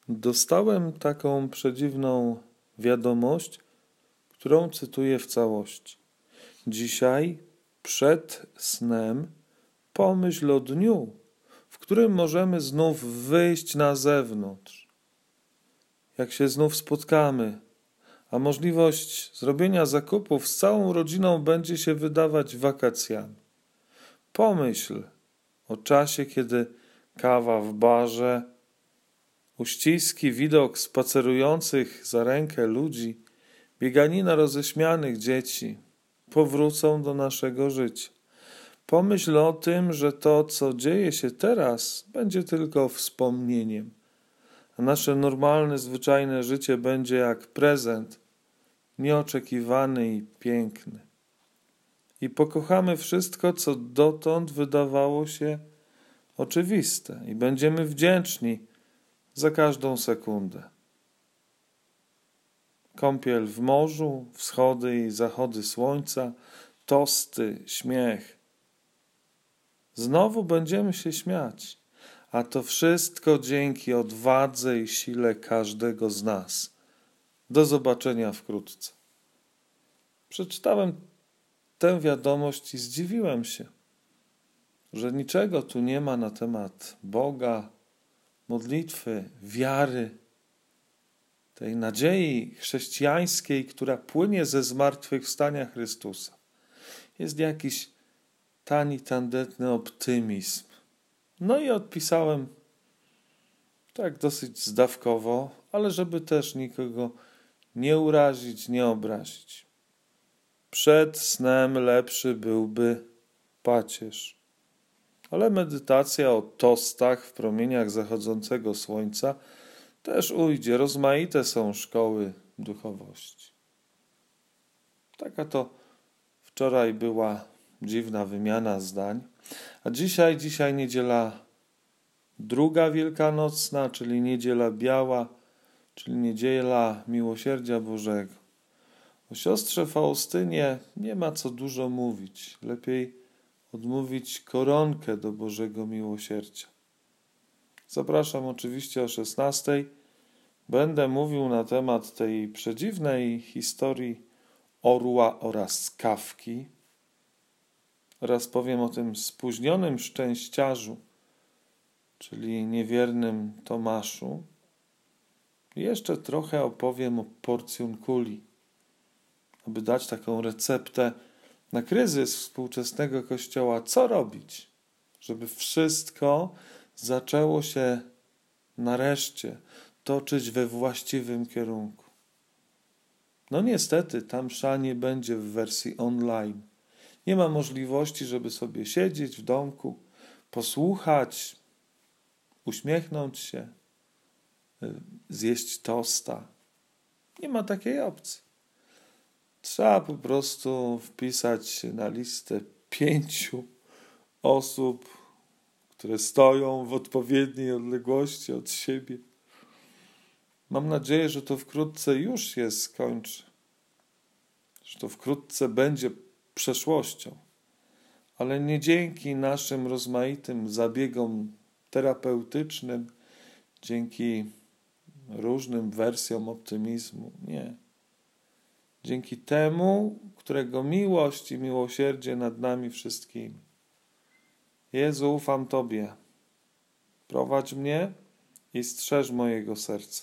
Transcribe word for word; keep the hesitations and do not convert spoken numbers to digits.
Dostałem taką przedziwną wiadomość, którą cytuję w całości. Dzisiaj, przed snem, pomyśl o dniu, w którym możemy znów wyjść na zewnątrz. Jak się znów spotkamy, a możliwość zrobienia zakupów z całą rodziną będzie się wydawać wakacjami. Pomyśl o czasie, kiedy kawa w barze, uściski widok spacerujących za rękę ludzi, bieganina roześmianych dzieci powrócą do naszego życia. Pomyśl o tym, że to, co dzieje się teraz, będzie tylko wspomnieniem, a nasze normalne, zwyczajne życie będzie jak prezent, nieoczekiwany i piękny. I pokochamy wszystko, co dotąd wydawało się oczywiste i będziemy wdzięczni za każdą sekundę. Kąpiel w morzu, wschody i zachody słońca, tosty, śmiech. Znowu będziemy się śmiać, a to wszystko dzięki odwadze i sile każdego z nas. Do zobaczenia wkrótce. Przeczytałem tę wiadomość i zdziwiłem się, że niczego tu nie ma na temat Boga, modlitwy, wiary, tej nadziei chrześcijańskiej, która płynie ze zmartwychwstania Chrystusa. Jest jakiś tani, tandetny optymizm. No i odpisałem tak dosyć zdawkowo, ale żeby też nikogo nie urazić, nie obrazić. Przed snem lepszy byłby pacierz. Ale medytacja o tostach w promieniach zachodzącego słońca też ujdzie. Rozmaite są szkoły duchowości. Taka to wczoraj była dziwna wymiana zdań. A dzisiaj, dzisiaj niedziela druga wielkanocna, czyli niedziela biała, czyli niedziela miłosierdzia Bożego. O siostrze Faustynie nie ma co dużo mówić. Lepiej odmówić koronkę do Bożego miłosierdzia. Zapraszam oczywiście o szesnastej. Będę mówił na temat tej przedziwnej historii orła oraz kawki. Oraz powiem o tym spóźnionym szczęściarzu, czyli niewiernym Tomaszu. I jeszcze trochę opowiem o porcjunkuli, aby dać taką receptę na kryzys współczesnego Kościoła. Co robić, żeby wszystko zaczęło się nareszcie toczyć we właściwym kierunku? No niestety, ta msza nie będzie w wersji online. Nie ma możliwości, żeby sobie siedzieć w domku, posłuchać, uśmiechnąć się, zjeść tosta. Nie ma takiej opcji. Trzeba po prostu wpisać się na listę pięciu osób, które stoją w odpowiedniej odległości od siebie. Mam nadzieję, że to wkrótce już się skończy, że to wkrótce będzie przeszłością, ale nie dzięki naszym rozmaitym zabiegom terapeutycznym, dzięki różnym wersjom optymizmu, nie. Dzięki temu, którego miłość i miłosierdzie nad nami wszystkimi. Jezu, ufam Tobie. Prowadź mnie i strzeż mojego serca.